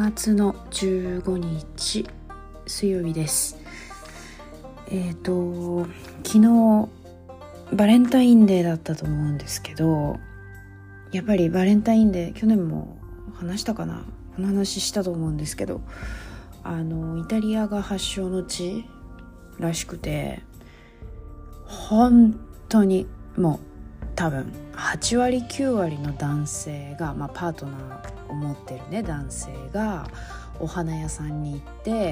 月の15日水曜日です。昨日バレンタインデーだったと思うんですけど、やっぱりバレンタインデー、去年も話したかな、この話したと思うんですけど、イタリアが発祥の地らしくて、本当にもう多分8割9割の男性が、パートナーを持ってるね男性がお花屋さんに行って、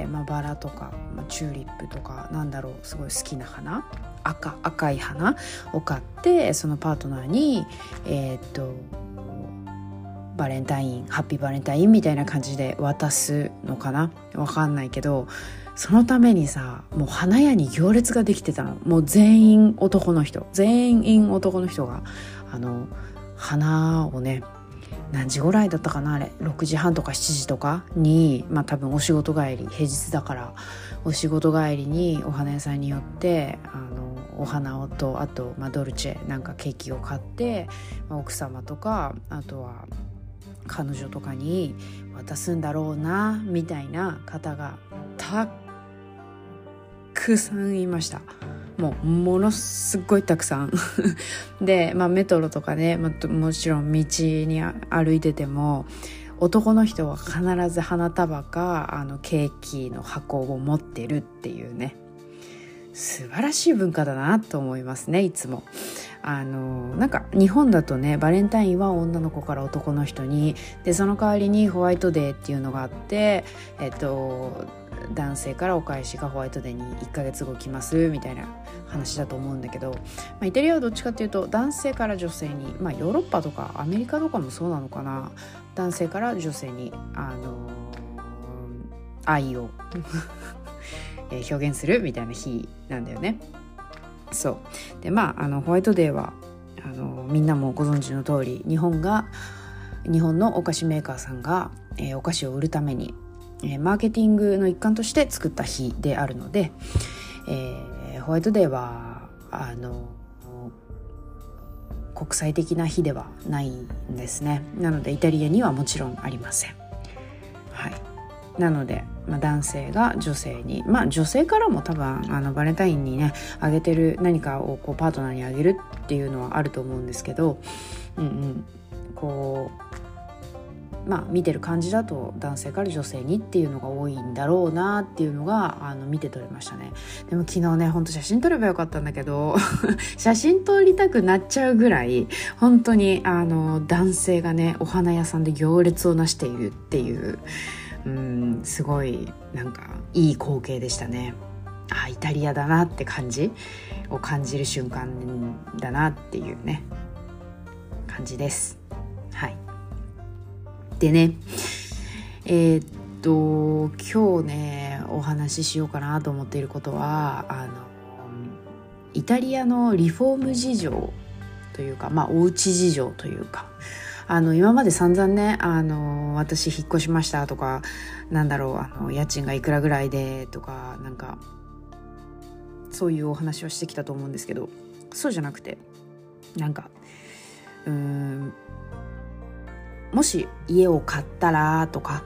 バラとか、チューリップとかすごい好きな花、赤い花を買って、そのパートナーにバレンタイン、ハッピーバレンタインみたいな感じで渡すのかな、わかんないけど、そのためにさ、もう花屋に行列ができてたの。もう全員男の人が花をね、何時ぐらいだったかな、あれ6時半とか7時とかに、多分お仕事帰り、平日だからお仕事帰りにお花屋さんに寄って、お花とあと、ドルチェなんかケーキを買って、奥様とかあとは彼女とかに渡すんだろうなみたいな方がたくさんいました。ものすごいたくさんで、メトロとかね、もちろん道に歩いてても、男の人は必ず花束かケーキの箱を持ってるっていうね、素晴らしい文化だなと思いますね。いつもなんか日本だとね、バレンタインは女の子から男の人にで、その代わりにホワイトデーっていうのがあって、男性からお返しがホワイトデーに1ヶ月後来ますみたいな話だと思うんだけど、イタリアはどっちかっていうと男性から女性に、ヨーロッパとかアメリカとかもそうなのかな、男性から女性に愛を表現するみたいな日なんだよね。そうで、ホワイトデーはみんなもご存知の通り、日本のお菓子メーカーさんが、お菓子を売るために、マーケティングの一環として作った日であるので、ホワイトデーは国際的な日ではないんですね。なのでイタリアにはもちろんありません。はい。なので、男性が女性に、女性からも多分バレンタインにねあげてる何かをパートナーにあげるっていうのはあると思うんですけど、見てる感じだと男性から女性にっていうのが多いんだろうなっていうのが見て取れましたね。でも昨日ね、本当写真撮ればよかったんだけど写真撮りたくなっちゃうぐらい本当に男性がねお花屋さんで行列をなしているっていう、すごいなんかいい光景でしたね。イタリアだなって感じを感じる瞬間だなっていうね感じです。はい。でね、今日ねお話ししようかなと思っていることは、イタリアのリフォーム事情というか、おうち事情というか、今まで散々ね、私引っ越しましたとか、家賃がいくらぐらいでとか、そういうお話をしてきたと思うんですけど、そうじゃなくて、もし家を買ったらとか、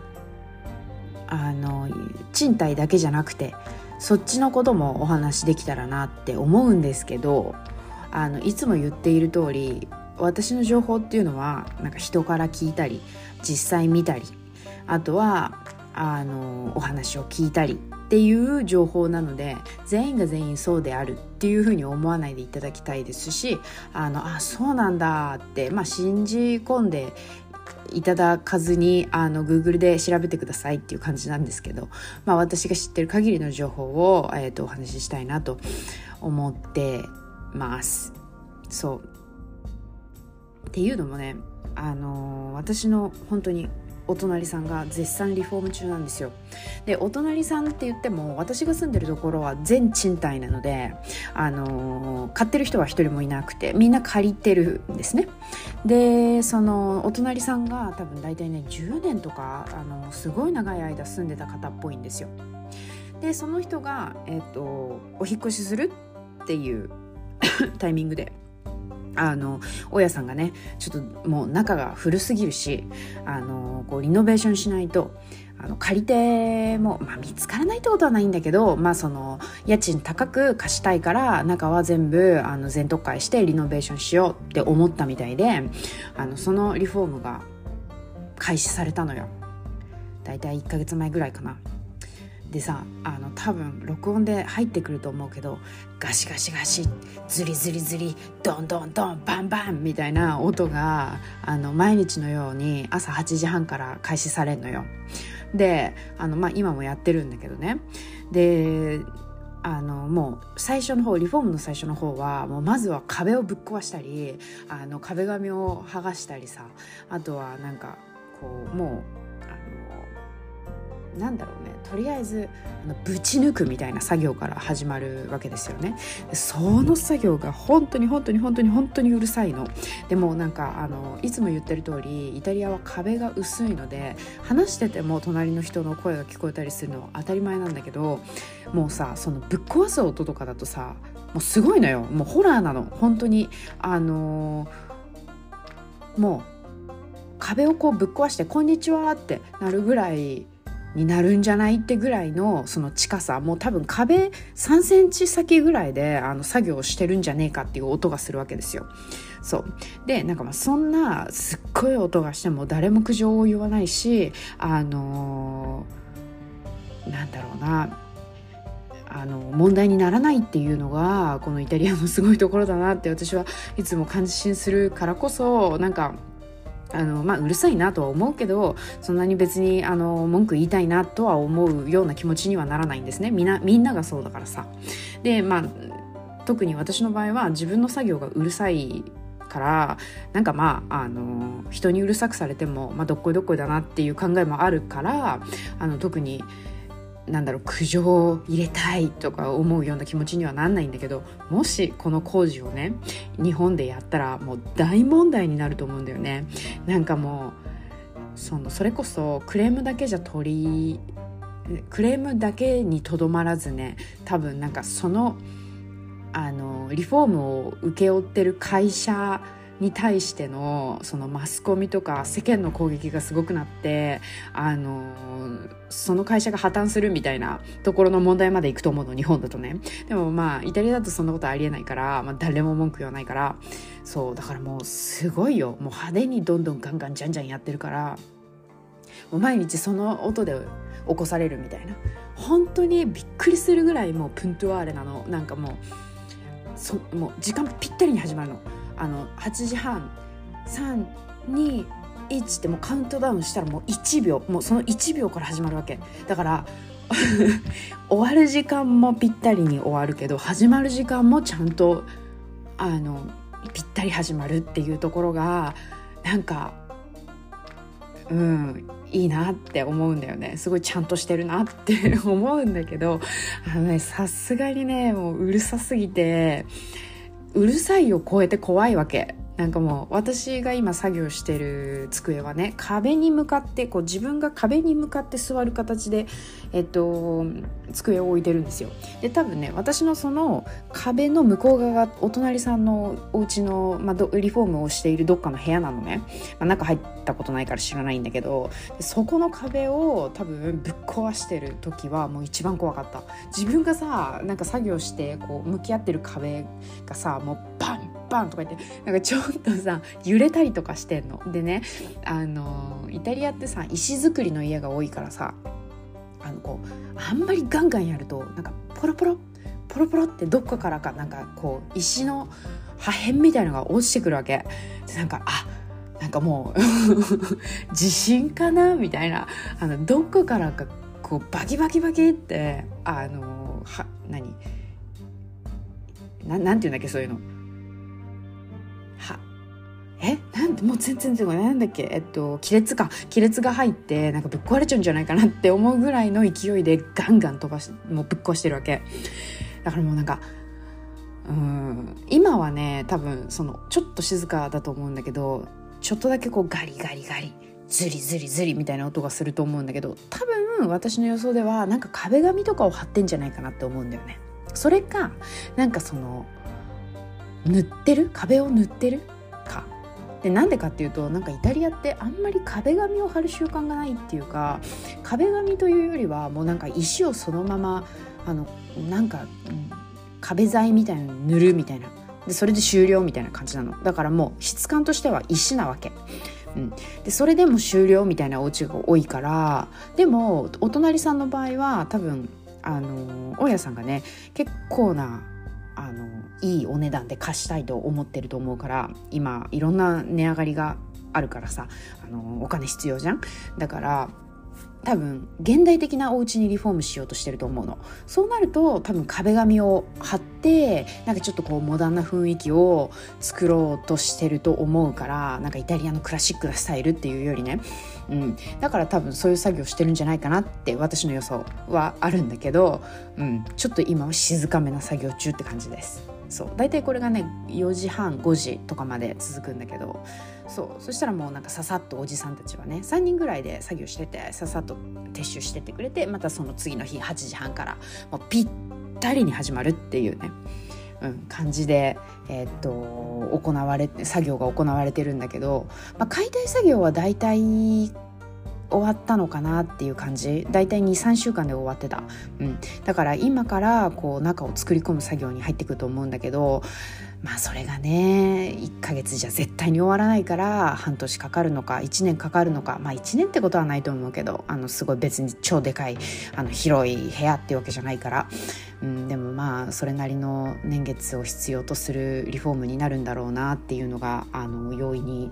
賃貸だけじゃなくてそっちのこともお話できたらなって思うんですけど、いつも言っている通り、私の情報っていうのは人から聞いたり実際見たり、あとはお話を聞いたりっていう情報なので、全員が全員そうであるっていうふうに思わないでいただきたいですし、そうなんだって、信じ込んでいただかずにGoogle で調べてくださいっていう感じなんですけど、私が知ってる限りの情報を、お話ししたいなと思ってます。そうっていうのもね、私の本当にお隣さんが絶賛リフォーム中なんですよ。で、お隣さんって言っても私が住んでるところは全賃貸なので、買ってる人は一人もいなくて、みんな借りてるんですね。で、そのお隣さんが多分大体ね10年とかすごい長い間住んでた方っぽいんですよ。で、その人が、お引越しするっていうタイミングで大家さんがね、ちょっともう中が古すぎるし、こうリノベーションしないと借り手も、見つからないってことはないんだけど、その家賃高く貸したいから中は全部全特会してリノベーションしようって思ったみたいで、そのリフォームが開始されたのよ。だいたい1ヶ月前ぐらいかな。でさ、多分録音で入ってくると思うけど、ガシガシガシ、ズリズリズリ、ドンドンドン、バンバンみたいな音が毎日のように朝8時半から開始されるのよ。で今もやってるんだけどね。でもう最初の方、リフォームの最初の方はもうまずは壁をぶっ壊したり、壁紙を剥がしたりさ、あとはなんかこうもうなんだろうね、とりあえずぶち抜くみたいな作業から始まるわけですよね。その作業が本当にうるさいの。でもなんかいつも言ってる通りイタリアは壁が薄いので、話してても隣の人の声が聞こえたりするのは当たり前なんだけど、もうさ、そのぶっ壊す音とかだとさ、もうすごいのよ。もうホラーなの本当に。もう壁をこうぶっ壊してこんにちはってなるぐらいになるんじゃないってぐらいのその近さ、もう多分壁3センチ先ぐらいで作業をしてるんじゃねえかっていう音がするわけですよ。そうで、なんかそんなすっごい音がしても誰も苦情を言わないし、なんだろうな、問題にならないっていうのがこのイタリアのすごいところだなって私はいつも感心するからこそ、なんかうるさいなとは思うけど、そんなに別に文句言いたいなとは思うような気持ちにはならないんですね。みんながそうだからさ。で特に私の場合は自分の作業がうるさいから、なんか人にうるさくされてもどっこいどっこいだなっていう考えもあるから、特に苦情を入れたいとか思うような気持ちにはなんないんだけど、もしこの工事をね日本でやったらもう大問題になると思うんだよね。なんかもうそれこそクレームだけだけにとどまらずね、多分なんかリフォームを請け負ってる会社に対してのそのマスコミとか世間の攻撃がすごくなって、その会社が破綻するみたいなところの問題まで行くと思うの、日本だとね。でもイタリアだとそんなことありえないから、誰も文句言わないから、そうだからもうすごいよ、もう派手にどんどんガンガンじゃんじゃんやってるから、もう毎日その音で起こされるみたいな、本当にびっくりするぐらいもうプントゥアーレなの。なんかもう時間ぴったりに始まるの。8時半321ってもうカウントダウンしたらもう1秒、もうその1秒から始まるわけだから終わる時間もぴったりに終わるけど、始まる時間もちゃんとぴったり始まるっていうところがなんかいいなって思うんだよね。すごいちゃんとしてるなって思うんだけど、さすがにねもううるさすぎて、うるさいを超えて怖いわけ。なんかもう私が今作業してる机はね、壁に向かって自分が壁に向かって座る形で、机を置いてるんですよ。で多分ね、私のその壁の向こう側がお隣さんのお家の、リフォームをしているどっかの部屋なのね。中入ったことないから知らないんだけど、そこの壁を多分ぶっ壊してる時はもう一番怖かった。自分がさ、なんか作業して向き合ってる壁がさ、もうバンバンとか言ってなんかちょっとさ揺れたりとかしてんのでね、イタリアってさ石造りの家が多いからさ、あんまりガンガンやるとなんかポロポロってどっかからかなんか石の破片みたいのが落ちてくるわけで、なんかもう地震かなみたいな、どっかからかバキバキバキってなんていうんだっけ、そういうのもう全然なんだっけ、亀裂が入ってなんかぶっ壊れちゃうんじゃないかなって思うぐらいの勢いでガンガン飛ばしもうぶっ壊してるわけだからもうなんか今はね多分ちょっと静かだと思うんだけど、ちょっとだけガリガリガリズリズリズリみたいな音がすると思うんだけど、多分私の予想ではなんか壁紙とかを貼ってんじゃないかなって思うんだよね。それかなんか壁を塗ってるかででなんでかっていうと、なんかイタリアってあんまり壁紙を貼る習慣がないっていうか、壁紙というよりはもうなんか石をそのままなんか壁材みたいなのに塗るみたいな、でそれで終了みたいな感じなの。だからもう質感としては石なわけ、でそれでも終了みたいなお家が多いから。でもお隣さんの場合は多分大家さんがね結構ないいお値段で貸したいと思ってると思うから、今いろんな値上がりがあるからさ、お金必要じゃん。だから多分現代的なお家にリフォームしようとしてると思うの。そうなると多分壁紙を貼ってなんかちょっとこうモダンな雰囲気を作ろうとしてると思うから、なんかイタリアのクラシックなスタイルっていうよりね、だから多分そういう作業してるんじゃないかなって私の予想はあるんだけど、ちょっと今は静かめな作業中って感じです。そうだいたいこれがね4時半5時とかまで続くんだけど、そしたらもうなんかささっとおじさんたちはね3人ぐらいで作業してて、ささっと撤収してってくれて、またその次の日8時半からもうぴったりに始まるっていうね、感じで、作業が行われてるんだけど、解体作業はだいたい終わったのかなっていう感じ。だいたい 2,3 週間で終わってた、だから今からこう中を作り込む作業に入ってくると思うんだけど、それがね1ヶ月じゃ絶対に終わらないから、半年かかるのか1年かかるのか、1年ってことはないと思うけど、すごい別に超でかい広い部屋っていうわけじゃないから、でもそれなりの年月を必要とするリフォームになるんだろうなっていうのが容易に、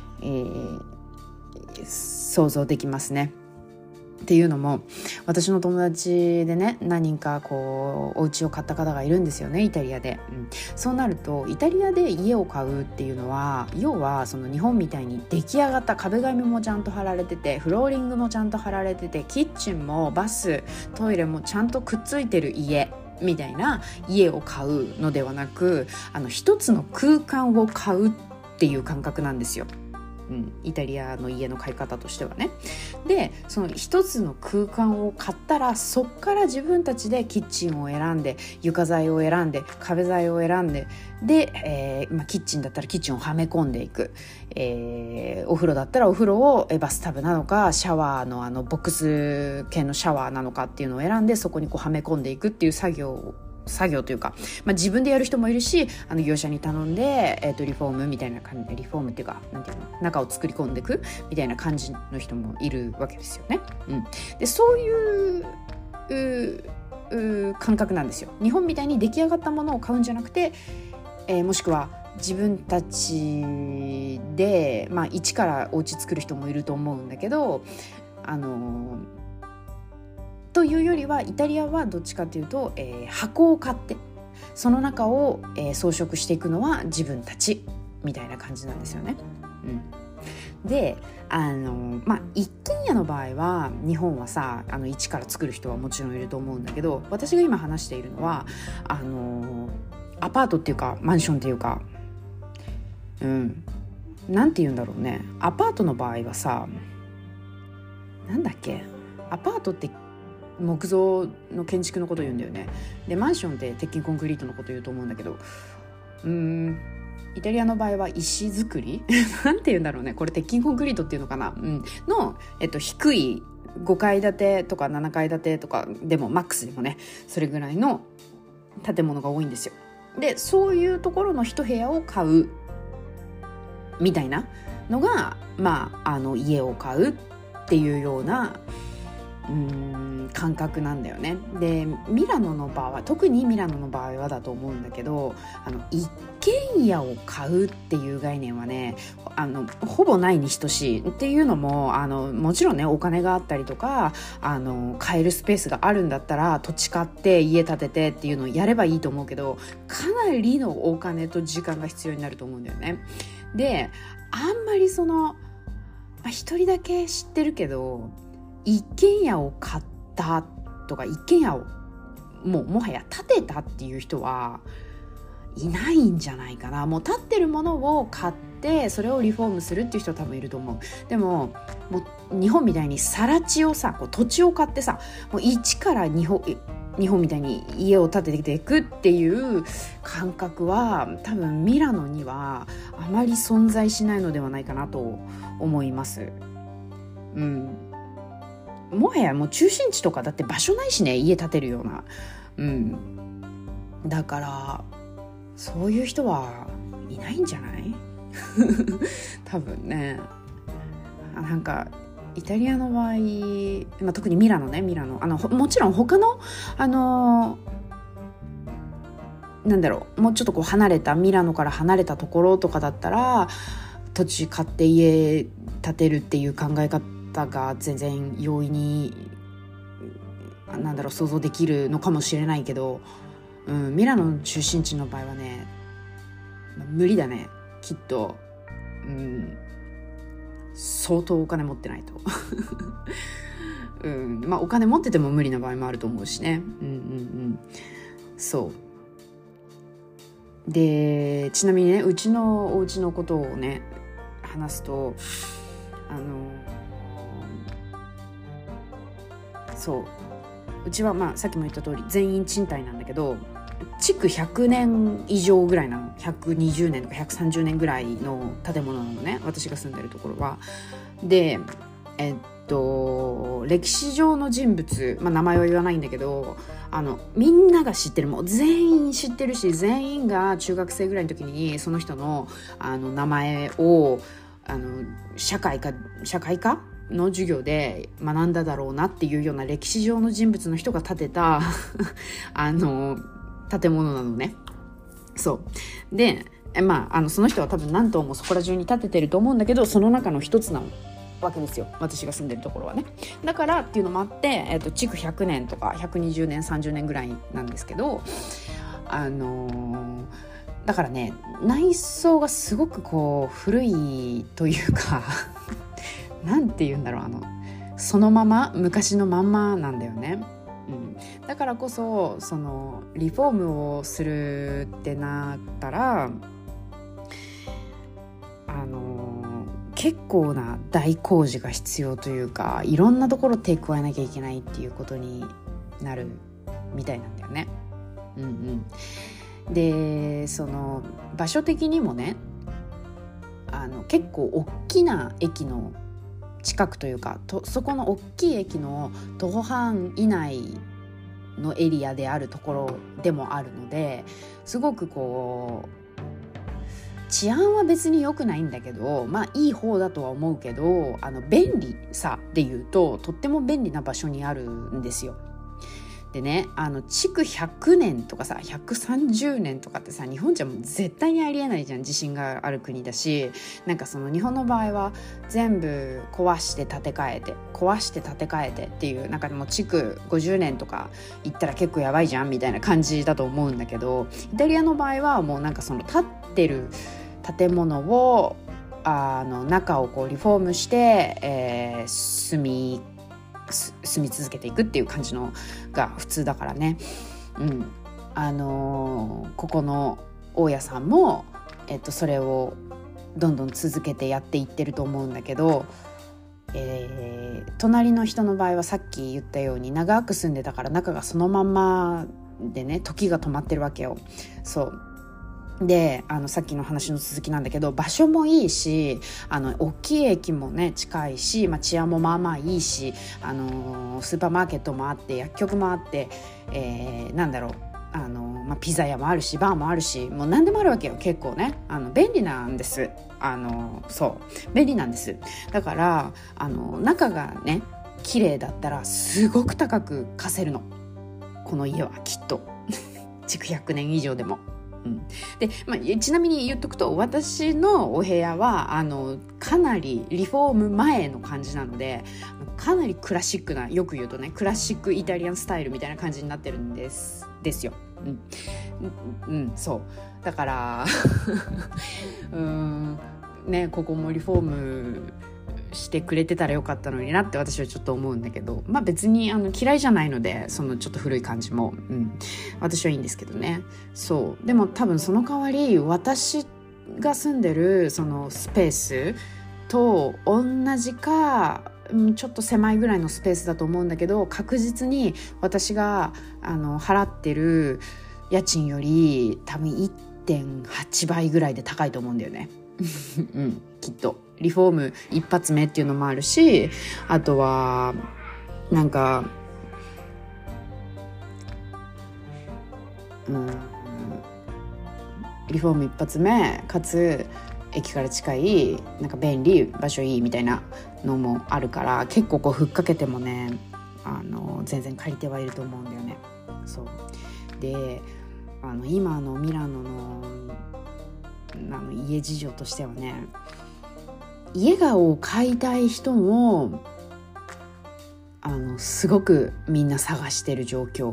想像できますね。っていうのも私の友達でね何人かこうお家を買った方がいるんですよね、イタリアで、そうなるとイタリアで家を買うっていうのは、要はその日本みたいに出来上がった壁紙もちゃんと貼られてて、フローリングもちゃんと貼られてて、キッチンもバストイレもちゃんとくっついてる家みたいな家を買うのではなく、一つの空間を買うっていう感覚なんですよ。イタリアの家の買い方としてはね。でその一つの空間を買ったら、そっから自分たちでキッチンを選んで、床材を選んで、壁材を選んで、で、キッチンだったらキッチンをはめ込んでいく、お風呂だったらお風呂をバスタブなのかシャワーのボックス系のシャワーなのかっていうのを選んで、そこにこうはめ込んでいくっていう作業というか、自分でやる人もいるし、業者に頼んで、リフォームみたいな感じ、リフォームっていうかなんていうの、中を作り込んでいくみたいな感じの人もいるわけですよね。でそういう感覚なんですよ。日本みたいに出来上がったものを買うんじゃなくて、もしくは自分たちで、一からお家作る人もいると思うんだけど、というよりはイタリアはどっちかというと、箱を買ってその中を、装飾していくのは自分たちみたいな感じなんですよね。で一軒家の場合は日本はさ一から作る人はもちろんいると思うんだけど、私が今話しているのはアパートっていうかマンションっていうか、なんて言うんだろうね。アパートの場合はさ、なんだっけ、アパートって木造の建築のこと言うんだよね。でマンションって鉄筋コンクリートのこと言うと思うんだけど、イタリアの場合は石造りなんて言うんだろうね、これ鉄筋コンクリートっていうのかな、の、低い5階建てとか7階建てとかでもマックスでもねそれぐらいの建物が多いんですよ。でそういうところの一部屋を買うみたいなのが家を買うっていうような感覚なんだよね。でミラノの場合は、特にミラノの場合はだと思うんだけど、一軒家を買うっていう概念はねほぼないに等しい。っていうのももちろんねお金があったりとか買えるスペースがあるんだったら土地買って家建ててっていうのをやればいいと思うけど、かなりのお金と時間が必要になると思うんだよね。であんまり一人だけ知ってるけど、一軒家を買ったとか一軒家をもはや建てたっていう人はいないんじゃないかな。もう建ってるものを買ってそれをリフォームするっていう人は多分いると思う。でも日本みたいに更地をさ、土地を買ってさ、もう一から日本みたいに家を建てていくっていう感覚は多分ミラノにはあまり存在しないのではないかなと思います。もはやもう中心地とかだって場所ないしね、家建てるような。だからそういう人はいないんじゃない多分ね。なんかイタリアの場合、特にミラノね、もちろん他のなんだろう、もうちょっとこう離れたミラノから離れたところとかだったら土地買って家建てるっていう考え方が全然容易に想像できるのかもしれないけど、ミラノの中心地の場合はね、無理だねきっと。相当お金持ってないとお金持ってても無理な場合もあると思うしね。そうで、ちなみにね、うちのお家のことをね話すと、そううちはさっきも言った通り全員賃貸なんだけど、築100年以上ぐらいなの。120年とか130年ぐらいの建物なのね、私が住んでるところは。で歴史上の人物、名前は言わないんだけど、みんなが知ってる、もう全員知ってるし、全員が中学生ぐらいの時にその人の名前を社会科の授業で学んだだろうなっていうような歴史上の人物の人が建てた建物なのね。そうで、その人は多分何棟もそこら中に建ててると思うんだけど、その中の一つなわけですよ、私が住んでるところはね。だからっていうのもあって、築100年とか120年30年ぐらいなんですけど、だからね、内装がすごくこう古いというかなんて言うんだろう、そのまま昔のまんまなんだよね。だからこそそのリフォームをするってなったら結構な大工事が必要というか、いろんなところ手加えなきゃいけないっていうことになるみたいなんだよね。で、その場所的にもね、結構大きな駅の近くというか、そこの大きい駅の徒歩範以内のエリアであるところでもあるので、すごくこう治安は別に良くないんだけど、いい方だとは思うけど、便利さで言うととっても便利な場所にあるんですよ。でね、築100年とかさ130年とかってさ、日本じゃもう絶対にありえないじゃん。地震がある国だし、その日本の場合は全部壊して建て替えてっていう、でも築50年とか行ったら結構やばいじゃんみたいな感じだと思うんだけど、イタリアの場合はもうその建ってる建物を中をこうリフォームして、住み続けていくっていう感じのが普通だからね。ここの大家さんも、それをどんどん続けてやっていってると思うんだけど、隣の人の場合はさっき言ったように長く住んでたから中がそのまんまでね、時が止まってるわけよ。そうで、さっきの話の続きなんだけど、場所もいいし、大きい駅もね近いし、治安もまあまあいいし、スーパーマーケットもあって薬局もあって、ピザ屋もあるしバーもあるし、もう何でもあるわけよ。結構ね便利なんです。便利なんです。だから中がね綺麗だったらすごく高く貸せるの、この家はきっと築100年以上でも。でちなみに言っとくと、私のお部屋はかなりリフォーム前の感じなので、かなりクラシックな、よく言うとねクラシックイタリアンスタイルみたいな感じになってるんですよ。そうだからここもリフォームしてくれてたらよかったのになって私はちょっと思うんだけど、別に嫌いじゃないので、そのちょっと古い感じも、私はいいんですけどね。そうでも多分その代わり私が住んでるそのスペースと同じかちょっと狭いぐらいのスペースだと思うんだけど、確実に私が払ってる家賃より多分 1.8 倍ぐらいで高いと思うんだよね。 うん、きっとリフォーム一発目っていうのもあるし、あとはなんかリフォーム一発目かつ駅から近いなんか便利場所いいみたいなのもあるから、結構こうふっかけてもね全然借りてはいると思うんだよね。そうで今のミラノの家事情としてはね、家を買いたい人もすごくみんな探してる状況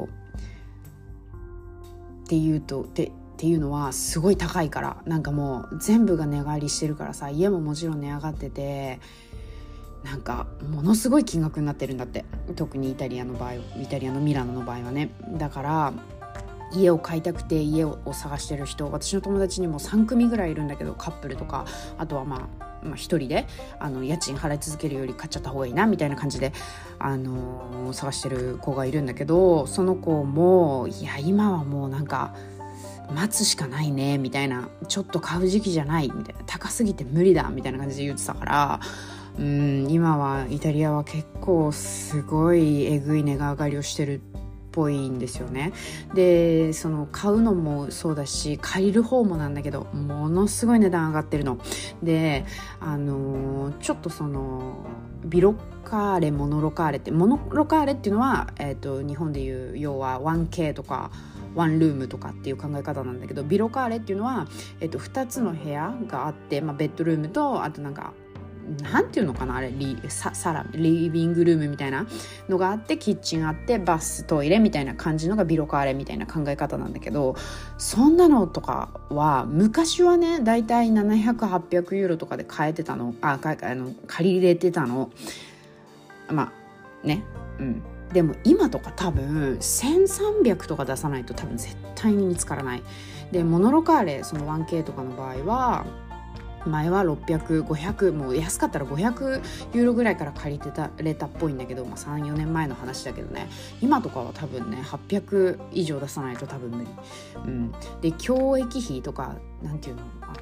っていうのはすごい高いから、なんかもう全部が値上がりしてるからさ、家ももちろん値上がってて、なんかものすごい金額になってるんだって。特にイタリアのミラノの場合はね。だから家を買いたくて家を探してる人、私の友達にも3組ぐらいいるんだけど、カップルとか、あとはまあ一人で家賃払い続けるより買っちゃった方がいいなみたいな感じで、探してる子がいるんだけど、その子もいや今はもうなんか待つしかないねみたいな、ちょっと買う時期じゃないみたいな、高すぎて無理だみたいな感じで言ってたから、今はイタリアは結構すごいえぐい値が上がりをしてるっぽいんですよね。でその買うのもそうだし、借りる方もなんだけど、ものすごい値段上がってるので、ちょっとそのビロカーレモノロカーレっていうのは、日本でいう要は 1K とかワンルームとかっていう考え方なんだけど、ビロカーレっていうのは、2つの部屋があって、ベッドルームと、あとなんていうのかなあれ、リビングルームみたいなのがあって、キッチンあって、バストイレみたいな感じのがビロカーレみたいな考え方なんだけど、そんなのとかは昔はねだいたい700-800ユーロとかで買えてたの、借りれてたの。でも今とか多分1300とか出さないと多分絶対に見つからない。でモノロカーレ、その 1K とかの場合は前は600、500、もう安かったら500ユーロぐらいから借りてれたっぽいんだけど、3、4年前の話だけどね、今とかは多分ね800以上出さないと多分無理。で教育費とかなんていう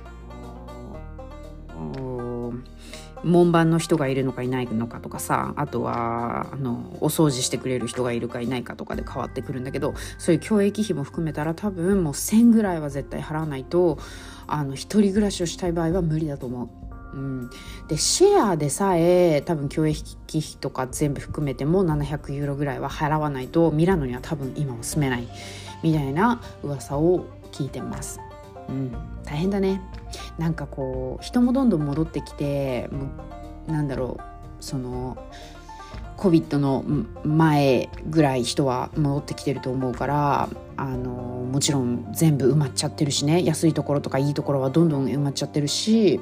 の、門番の人がいるのかいないのかとかさ、あとはお掃除してくれる人がいるかいないかとかで変わってくるんだけど、そういう教育費も含めたら多分もう1000ぐらいは絶対払わないと一人暮らしをしたい場合は無理だと思う。でシェアでさえ多分教育費とか全部含めても700ユーロぐらいは払わないとミラノには多分今は住めないみたいな噂を聞いてます。大変だね。なんかこう人もどんどん戻ってきて、なんだろう、そのCOVIDの前ぐらい人は戻ってきてると思うから、もちろん全部埋まっちゃってるしね、安いところとかいいところはどんどん埋まっちゃってるし、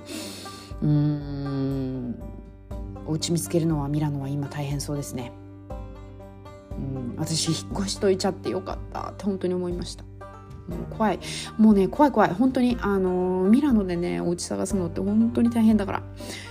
お家見つけるのはミラノは今大変そうですね。私引っ越しといちゃってよかったって本当に思いました。怖い本当にミラノでねお家探すのって本当に大変だから、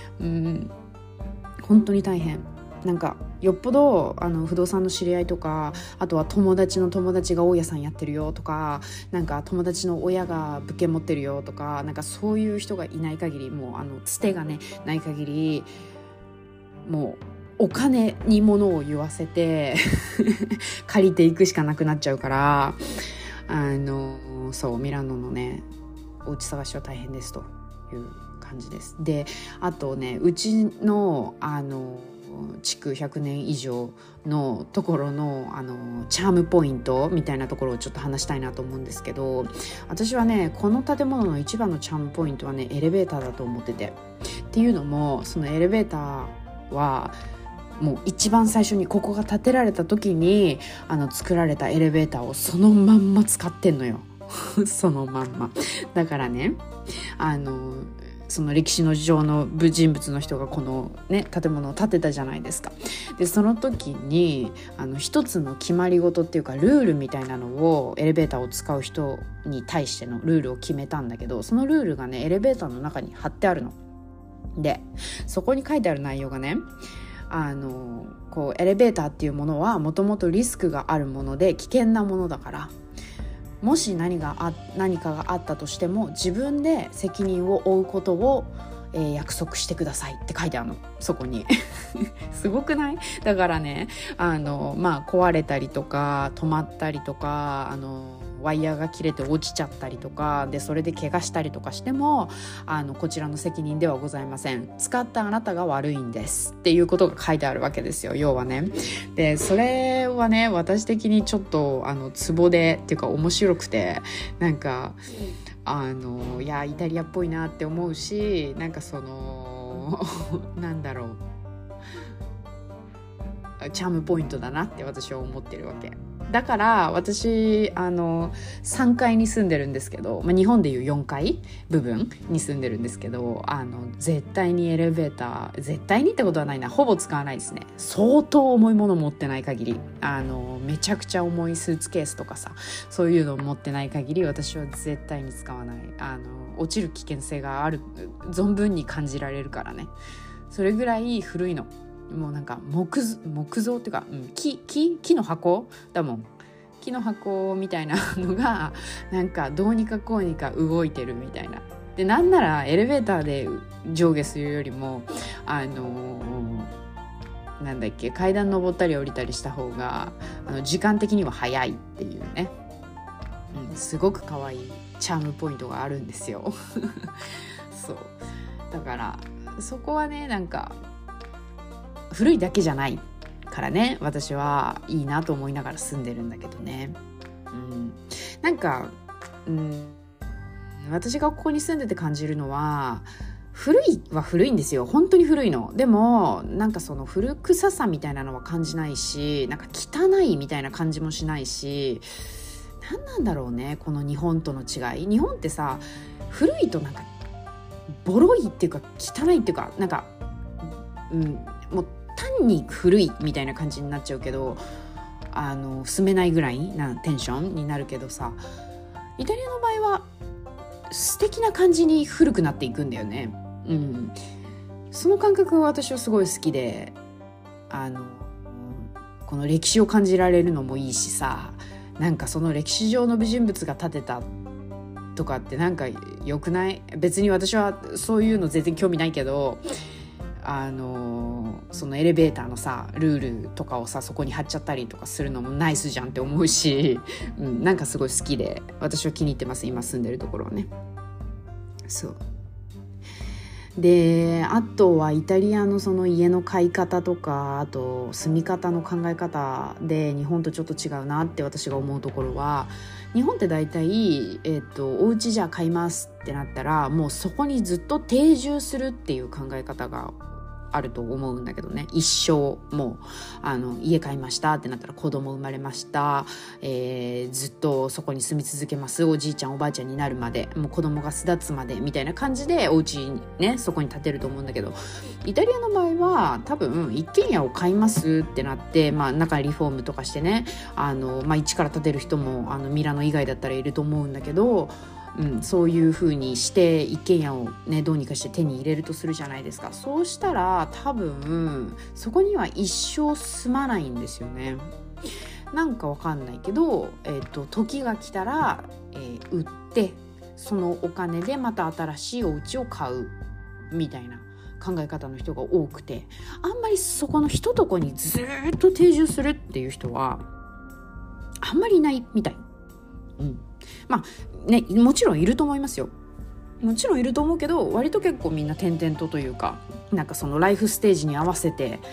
本当に大変。なんかよっぽど不動産の知り合いとか、あとは友達の友達が大家さんやってるよとか、なんか友達の親が物件持ってるよとか、なんかそういう人がいない限り、もうつてがねない限り、もうお金に物を言わせて借りていくしかなくなっちゃうから、そうミラノのねお家探しは大変ですという感じです。であとね、うちの築100年以上のところのチャームポイントみたいなところをちょっと話したいなと思うんですけど、私はねこの建物の一番のチャームポイントはねエレベーターだと思ってて、っていうのもそのエレベーターはもう一番最初にここが建てられた時に作られたエレベーターをそのまんま使ってんのよそのまんまだからね、その歴史の上の人物の人がこのね建物を建てたじゃないですか。でその時に一つの決まり事っていうかルールみたいなのをエレベーターを使う人に対してのルールを決めたんだけど、そのルールがねエレベーターの中に貼ってあるので、そこに書いてある内容がね、こうエレベーターっていうものはもともとリスクがあるもので危険なものだから、 もし何かがあったとしても自分で責任を負うことを、約束してくださいって書いてあるの、そこにすごくない？だからね、壊れたりとか止まったりとかワイヤーが切れて落ちちゃったりとかで、それで怪我したりとかしてもこちらの責任ではございません。使ったあなたが悪いんですっていうことが書いてあるわけですよ、要はね。でそれはね、私的にちょっとツボでっていうか面白くて、なんかいやイタリアっぽいなって思うし、なんかそのなんだろう、チャームポイントだなって私は思ってるわけだから、私3階に住んでるんですけど、日本でいう4階部分に住んでるんですけど、絶対にエレベーター、絶対にってことはないな、ほぼ使わないですね。相当重いもの持ってない限り、めちゃくちゃ重いスーツケースとかさ、そういうの持ってない限り私は絶対に使わない。落ちる危険性がある、存分に感じられるからね。それぐらい古いの。もうなんか木造っていうか、木の箱だもん。木の箱みたいなのがなんかどうにかこうにか動いてるみたいな。でなんならエレベーターで上下するよりもなんだっけ、階段登ったり降りたりした方が時間的には早いっていうね、すごく可愛いチャームポイントがあるんですよそうだからそこはね、なんか古いだけじゃないからね、私はいいなと思いながら住んでるんだけどね。なんか、私がここに住んでて感じるのは、古いは古いんですよ、本当に古いの。でもなんかその古臭さみたいなのは感じないし、なんか汚いみたいな感じもしないし、何なんだろうね、この日本との違い。日本ってさ、古いとなんかボロいっていうか汚いっていうか、なんかもう単に古いみたいな感じになっちゃうけど、住めないぐらいなテンションになるけどさ、イタリアの場合は素敵な感じに古くなっていくんだよね。その感覚が私はすごい好きで、この歴史を感じられるのもいいしさ、なんかその歴史上の美人物が建てたとかってなんか良くない？別に私はそういうの全然興味ないけど、そのエレベーターのさルールとかをさそこに貼っちゃったりとかするのもナイスじゃんって思うし、なんかすごい好きで私は気に入ってます、今住んでるところはね。そうで、あとはイタリアのその家の買い方とか、あと住み方の考え方で日本とちょっと違うなって私が思うところは、日本って大体、お家じゃあ買いますってなったら、もうそこにずっと定住するっていう考え方があると思うんだけどね。一生もう家買いましたってなったら子供生まれました、ずっとそこに住み続けます、おじいちゃんおばあちゃんになるまで、もう子供が巣立つまでみたいな感じでお家ねそこに建てると思うんだけど、イタリアの場合は多分一軒家を買いますってなって、中にリフォームとかしてね、一から建てる人もミラノ以外だったらいると思うんだけど、そういう風にして一軒家をねどうにかして手に入れるとするじゃないですか。そうしたら多分そこには一生住まないんですよね。なんかわかんないけど、時が来たら、売ってそのお金でまた新しいお家を買うみたいな考え方の人が多くて、あんまりそこの一とこにずっと定住するっていう人はあんまりいないみたい。もちろんいると思いますよ。もちろんいると思うけど、割と結構みんな転々とというか、なんかそのライフステージに合わせて、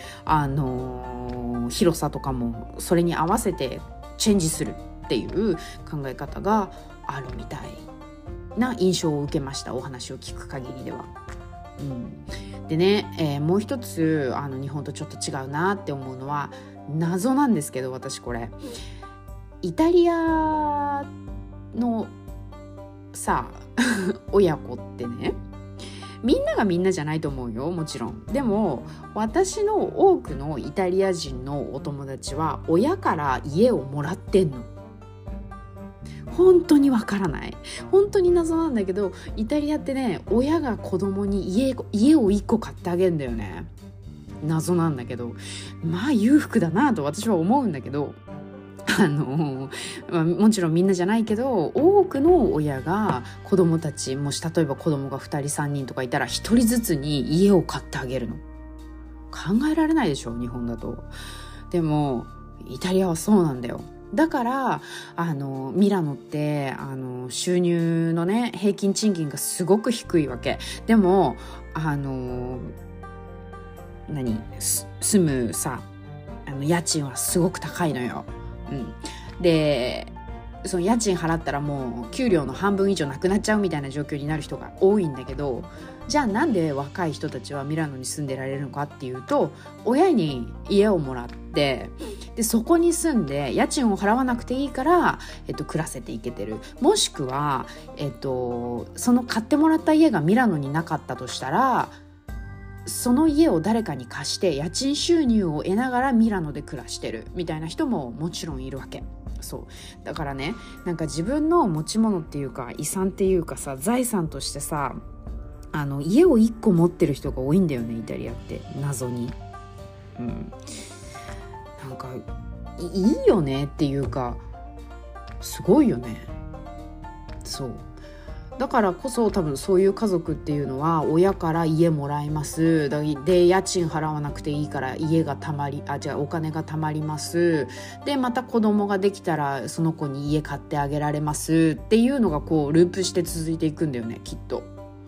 広さとかもそれに合わせてチェンジするっていう考え方があるみたいな印象を受けました、お話を聞く限りでは。でね、もう一つ日本とちょっと違うなって思うのは、謎なんですけど、私これイタリアのさ親子ってね、みんながみんなじゃないと思うよ、もちろん。でも私の多くのイタリア人のお友達は親から家をもらってんの。本当にわからない、本当に謎なんだけど、イタリアってね、親が子供に家を1個買ってあげるんだよね。謎なんだけど、裕福だなと私は思うんだけど、 もちろんみんなじゃないけど、多くの親が子供たち、もし例えば子供が2人3人とかいたら1人ずつに家を買ってあげるの。考えられないでしょ、日本だと。でもイタリアはそうなんだよ。だからミラノって収入のね平均賃金がすごく低いわけ。でも住むさ家賃はすごく高いのよ。でその家賃払ったらもう給料の半分以上なくなっちゃうみたいな状況になる人が多いんだけど、じゃあなんで若い人たちはミラノに住んでられるのかっていうと、親に家をもらって、でそこに住んで家賃を払わなくていいから、暮らせていけてる。もしくは、その買ってもらった家がミラノになかったとしたら、その家を誰かに貸して家賃収入を得ながらミラノで暮らしてるみたいな人ももちろんいるわけ。そうだからね、なんか自分の持ち物っていうか遺産っていうかさ、財産としてさ、家を1個持ってる人が多いんだよね、イタリアって謎に。なんかいいよねっていうか、すごいよね。そうだからこそ多分そういう家族っていうのは親から家もらいます。で家賃払わなくていいからお金が貯まります。でまた子供ができたらその子に家買ってあげられますっていうのがこうループして続いていくんだよね、きっと。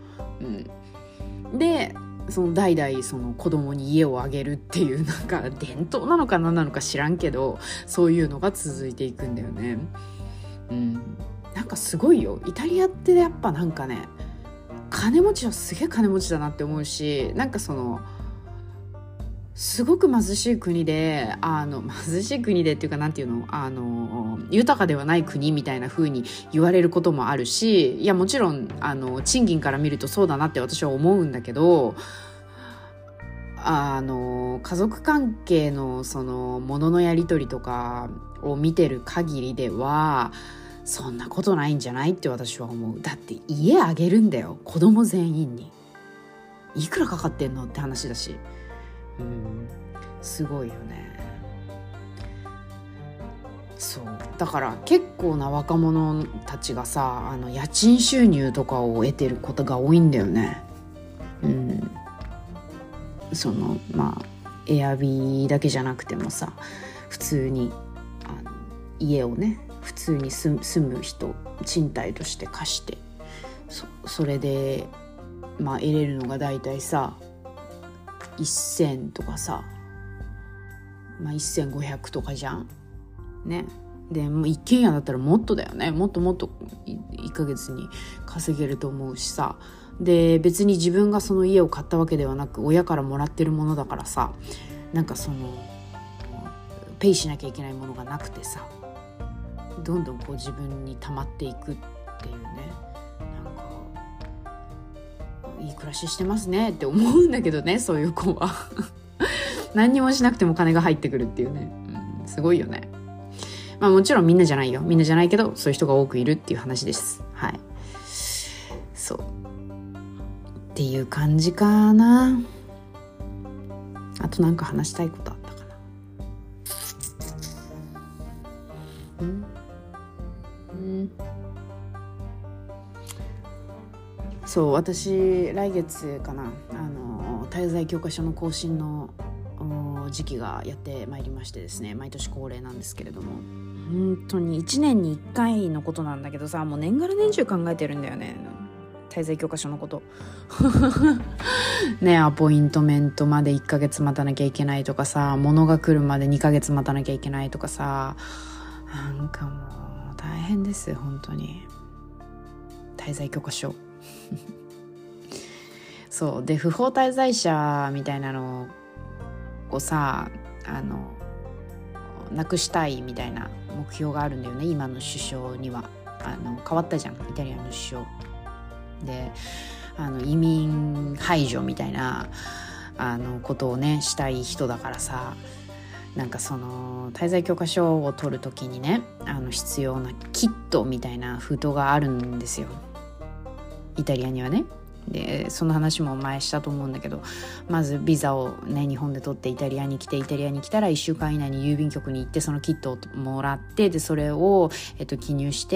でその代々その子供に家をあげるっていうなんか伝統なのか何なのか知らんけど、そういうのが続いていくんだよね。なんかすごいよ、イタリアってやっぱなんかね、金持ちはすげえ金持ちだなって思うし、なんかそのすごく貧しい国で貧しい国でっていうかなんていうの豊かではない国みたいな風に言われることもあるし、いやもちろん賃金から見るとそうだなって私は思うんだけど、家族関係のその物のやり取りとかを見てる限りではそんなことないんじゃないって私は思う。だって家あげるんだよ、子供全員に。いくらかかってんのって話だし。すごいよね。そうだから結構な若者たちがさ家賃収入とかを得てることが多いんだよね。そのエアビーだけじゃなくてもさ、普通に家をね普通に住む人賃貸として貸して、それで得れるのがだいたいさ1000とかさ、1500とかじゃんね。でもう一軒家だったらもっとだよね。もっと1ヶ月に稼げると思うしさ。で別に自分がその家を買ったわけではなく親からもらってるものだからさ、なんかそのペイしなきゃいけないものがなくてさ、どんどんこう自分に溜まっていくっていうね、なんかいい暮らししてますねって思うんだけどね、そういう子は何にもしなくても金が入ってくるっていうね、すごいよね。もちろんみんなじゃないよ、みんなじゃないけどそういう人が多くいるっていう話です。はい、そうっていう感じかな。あとなんか話したいことあったかな。そう私来月かな滞在教科書の更新の時期がやってまいりましてですね、毎年恒例なんですけれども、本当に1年に1回のことなんだけどさ、もう年がら年中考えてるんだよね、滞在教科書のことね、アポイントメントまで1ヶ月待たなきゃいけないとかさ、物が来るまで2ヶ月待たなきゃいけないとかさ、なんかもう大変です本当に。滞在許可書そうで、不法滞在者みたいなのをさなくしたいみたいな目標があるんだよね、今の首相には。変わったじゃん、イタリアの首相で、移民排除みたいなことをねしたい人だからさ、なんかその滞在許可証を取るときにね必要なキットみたいな封筒があるんですよ、イタリアにはね。 でその話も前したと思うんだけど、まずビザをね日本で取ってイタリアに来て、イタリアに来たら1週間以内に郵便局に行ってそのキットをもらって、でそれを、記入して、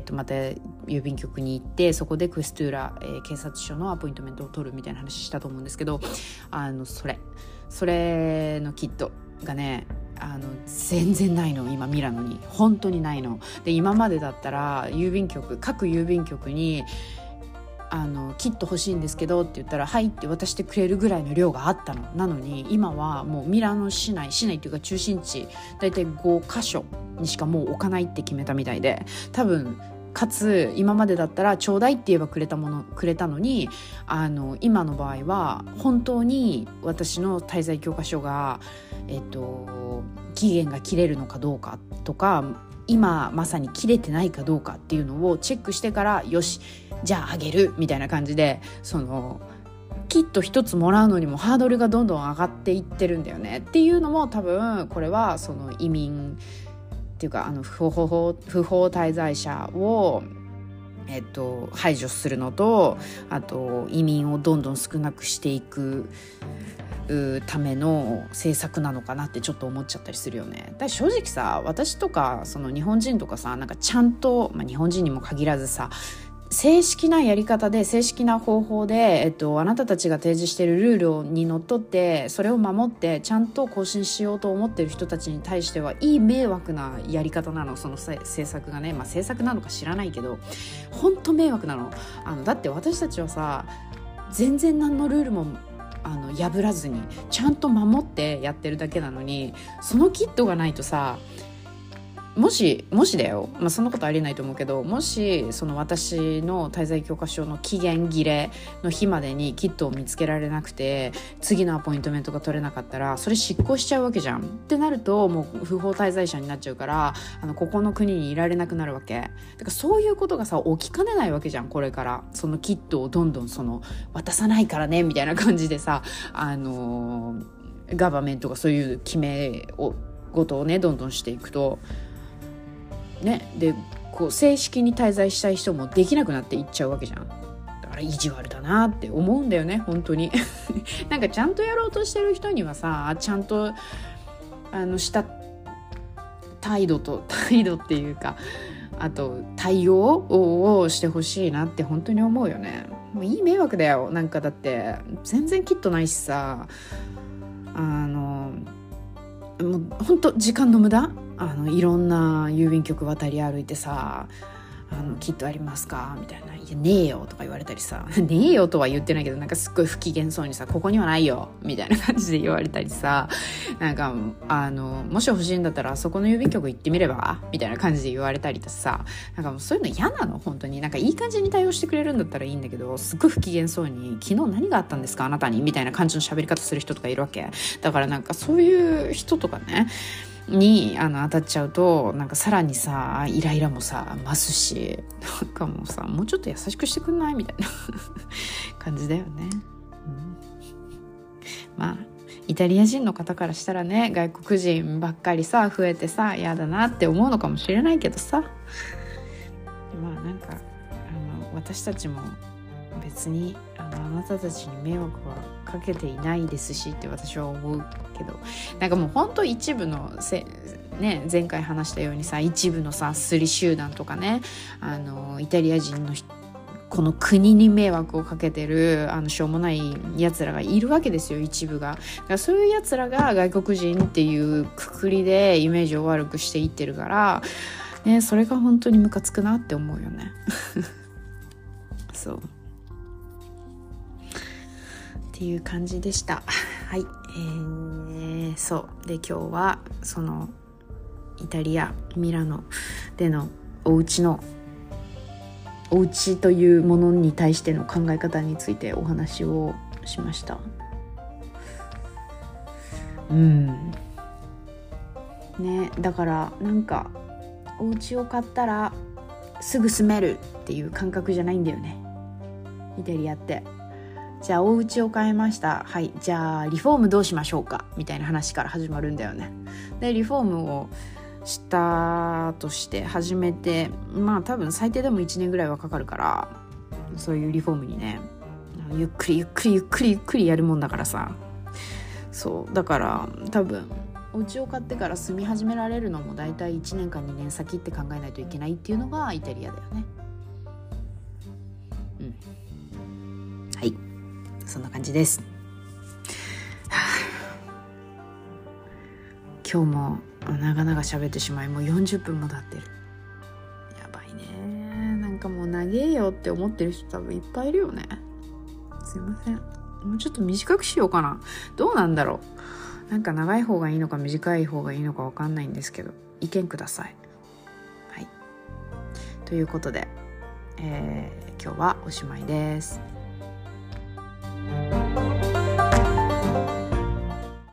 また郵便局に行って、そこでクエストゥーラ、警察署のアポイントメントを取るみたいな話したと思うんですけど、それのキットがね全然ないの、今ミラノに本当にないので、今までだったら各郵便局にキット欲しいんですけどって言ったらはいって渡してくれるぐらいの量があったの。なのに今はもうミラノ市内っていうか中心地だいたい5カ所にしかもう置かないって決めたみたいで、多分かつ今までだったらちょうだいって言えばくれたのに、今の場合は本当に私の滞在許可書が、期限が切れるのかどうかとか、今まさに切れてないかどうかっていうのをチェックしてから、よしじゃああげるみたいな感じで、そのキット一つもらうのにもハードルがどんどん上がっていってるんだよねっていうのも、多分これはその移民っていうか不法滞在者を排除するのと、あと移民をどんどん少なくしていくための政策なのかなってちょっと思っちゃったりするよね。だから正直さ、私とかその日本人とかさ、なんかちゃんと、日本人にも限らずさ、正式なやり方で正式な方法で、あなたたちが提示しているルールにのっとってそれを守ってちゃんと更新しようと思っている人たちに対してはいい迷惑なやり方なの、その政策がね。政策なのか知らないけど本当迷惑なの。だって私たちはさ、全然何のルールも破らずにちゃんと守ってやってるだけなのに、そのキットがないとさ、もしだよ、そんなことありえないと思うけど、もしその私の滞在許可証の期限切れの日までにキットを見つけられなくて、次のアポイントメントが取れなかったらそれ執行しちゃうわけじゃん。ってなるともう不法滞在者になっちゃうから、ここの国にいられなくなるわけだから、そういうことがさ起きかねないわけじゃん。これからそのキットをどんどん渡さないからねみたいな感じでさ、ガバメントがそういう決め事をねどんどんしていくとね、でこう正式に滞在したい人もできなくなっていっちゃうわけじゃん。だから意地悪だなって思うんだよね本当になんかちゃんとやろうとしてる人にはさ、ちゃんとした態度っていうか、あと対応をしてほしいなって本当に思うよね。もういい迷惑だよ。なんかだって全然キットないしさ、もう本当時間の無駄。いろんな郵便局渡り歩いてさ、キットありますかみたいな、いやねえよとか言われたりさ、ねえよとは言ってないけど、なんかすっごい不機嫌そうにさ、ここにはないよみたいな感じで言われたりさ、なんかもし欲しいんだったらあそこの郵便局行ってみればみたいな感じで言われたりとさ、なんかもうそういうの嫌なの本当に。なんかいい感じに対応してくれるんだったらいいんだけど、すっごい不機嫌そうに、昨日何があったんですかあなたにみたいな感じの喋り方する人とかいるわけだから、なんかそういう人とかねに当たっちゃうと、なんかさらにさイライラもさ増すし、なんかもうさ、もうちょっと優しくしてくんないみたいな感じだよね、イタリア人の方からしたらね、外国人ばっかりさ増えてさ嫌だなって思うのかもしれないけどさ、なんか私たちも別にあなたたちに迷惑はかけていないですしって私は思うけど、なんかもう本当一部の前回話したようにさ、一部のさスリ集団とかね、イタリア人のこの国に迷惑をかけてるしょうもない奴らがいるわけですよ、一部が。だからそういう奴らが外国人っていうくくりでイメージを悪くしていってるから、ね、それが本当にムカつくなって思うよねそうっていう感じでした。はい、そうで、今日はそのイタリアミラノでのお家というものに対しての考え方についてお話をしました。ね、だからなんかお家を買ったらすぐ住めるっていう感覚じゃないんだよね、イタリアって。じゃあお家を買いました、はい、じゃあリフォームどうしましょうかみたいな話から始まるんだよね。でリフォームをしたとして始めて、多分最低でも1年ぐらいはかかるから、そういうリフォームにね。 ゆっくりゆっくりゆっくりゆっくりやるもんだからさ。そうだから多分お家を買ってから住み始められるのもだいたい1年か2年先って考えないといけないっていうのがイタリアだよね。はい、そんな感じです。今日も長々喋ってしまい、もう40分も経ってる。やばいね。なんかもう長えよって思ってる人多分いっぱいいるよね。すいません、もうちょっと短くしようかな。どうなんだろう。なんか長い方がいいのか短い方がいいのか分かんないんですけど、意見ください。はい、ということで、今日はおしまいです。